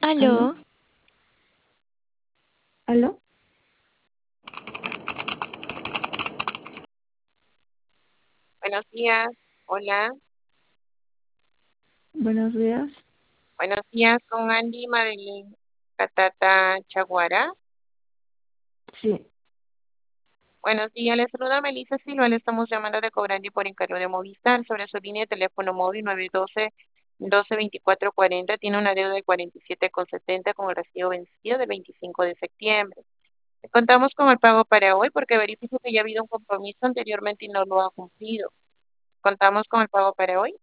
¿Aló? ¿Aló? ¿Aló? Buenos días, hola, Buenos días. buenos días con Andy Madeline Catata Chaguara. Sí, Buenos días, les saluda Melissa Silva, le estamos llamando de Cobrandi por encargo de Movistar sobre su línea de teléfono móvil 912-122440. Tiene una deuda de 47,70 con el recibo vencido del 25 de septiembre. Contamos con el pago para hoy porque verifico que ya ha habido un compromiso anteriormente y no lo ha cumplido. Contamos con el pago para hoy.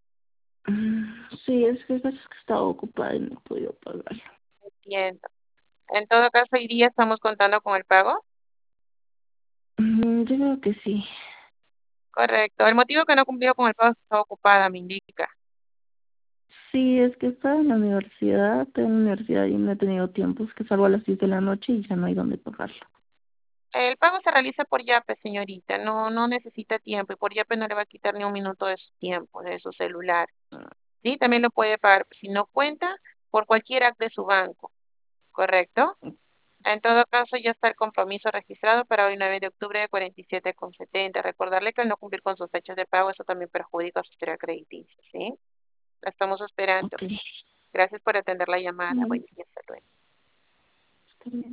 sí, es que hay veces que estaba ocupada y no he podido pagarlo. Entiendo. En todo caso, hoy día estamos contando con el pago. Yo creo que sí. Correcto. El motivo que no cumplió con el pago es que estaba ocupada, me indica. Sí, es que estaba en la universidad, tengo universidad y no he tenido tiempo. Es que salgo a las 10 de la noche y ya no hay dónde pagarlo. El pago se realiza por Yape, señorita. No necesita tiempo y por Yape no le va a quitar ni un minuto de su tiempo, de su celular. Sí, también lo puede pagar si no cuenta por cualquier app de su banco. ¿Correcto? En todo caso, ya está el compromiso registrado para hoy 9 de octubre de 47,70. Recordarle que al no cumplir con sus fechas de pago, eso también perjudica su historial crediticio, ¿sí? La estamos esperando. Ok, Gracias por atender la llamada. mm, Buen día, hasta luego. está bien.